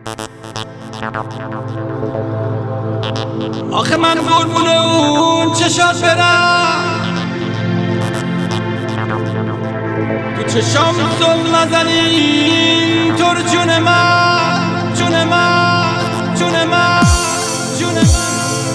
آخه من قربون اون چشات برم، تو چشام ظلم نزنی تو رو جون من، جون من، جون من، جون من.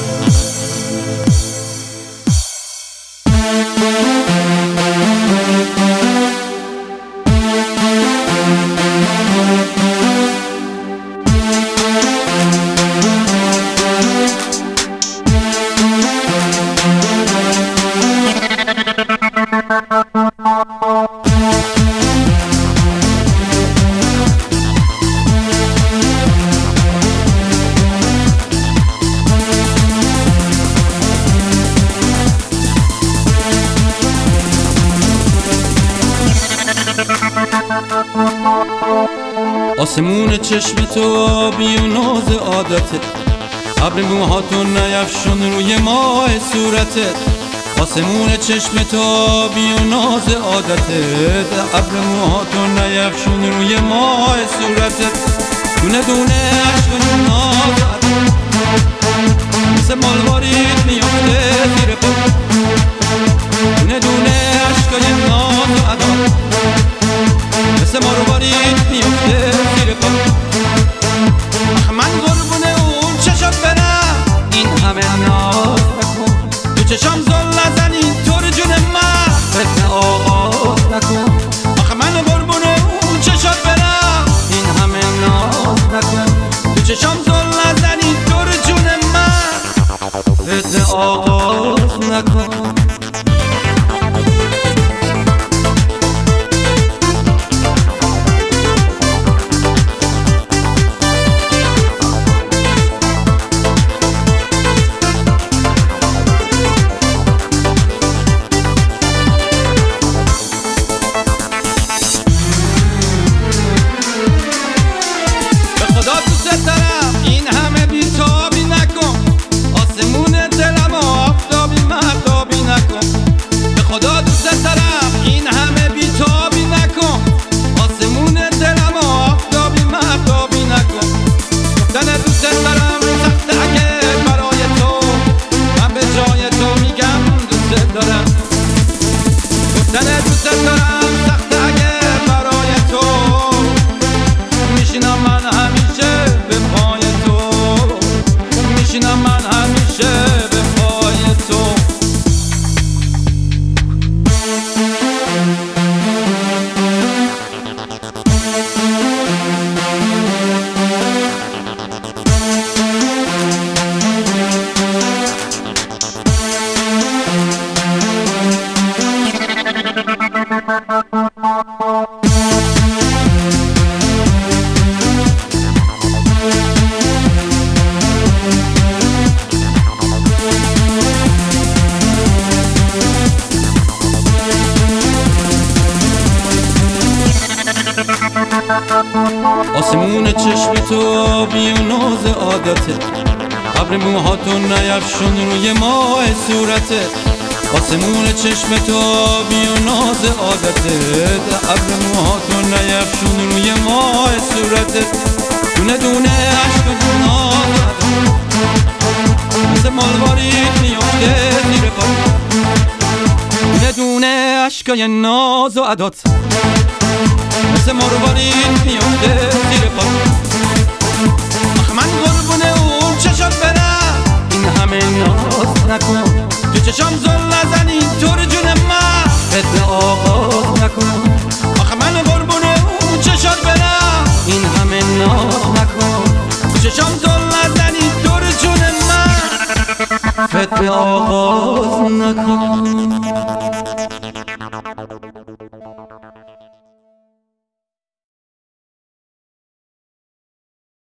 آسمون چشم تو بی و ناز عادتت، ابر موهاتو نیفشون روی ماه صورتت. آسمون چشم تو بی و ناز عادتت، ابر موهاتو نیفشون روی ماه صورتت. دونه دونه عشق و ناز مثل مالوارید میفته زیر پا، دونه دونه عشق و ناز و ادا مثل مالوارید میفته زیر پا. آخه من قربون اون چشات برم، این همه ناز نکن، تو چشام زل نزنی تو رو جون من، فتنه آغاز نکن. آخه من قربون اون چشات برم، این همه ناز نکن، تو چشام زل نزنی تو رو جون من، فتنه آغاز نکن. این همه بیتابی نکن، آسمون دلم آفتابی مهتابی نکن. به خدا دوست دارم، این همه بیتابی نکن، آسمون دلم آفتابی مهتابی نکن. گفتن دوست دارم سخته اگه برای تو، من به جای تو میگم دوست دارم. گفتن دوست دارم سخته اگه برای تو، میشینم من همیشه به پای تو، میشینم من همیشه به پای تو. آسمون چشم تو بی و ناز عادتت، ابر موهاتو نیفشون روی ماه صورتت. آسمون چشم تو بی و ناز عادتت، ابر موهاتو نیفشون روی ماه صورتت. دونه دونه عشق و ناز مثل مالوارید میفته زیر پا، دونه دونه عشقای ناز و عدات مثل مروارید میفته زیر پا. آخه من قربون اون چشات برم، این همه ناز نکن، تو چشام زل نزنی تو رو جون من، فتنه آغاز نکن. آخه من قربون اون چشات برم، این همه ناز نکن، تو چشام زل نزنی تو رو جون من، فتنه آغاز نکن.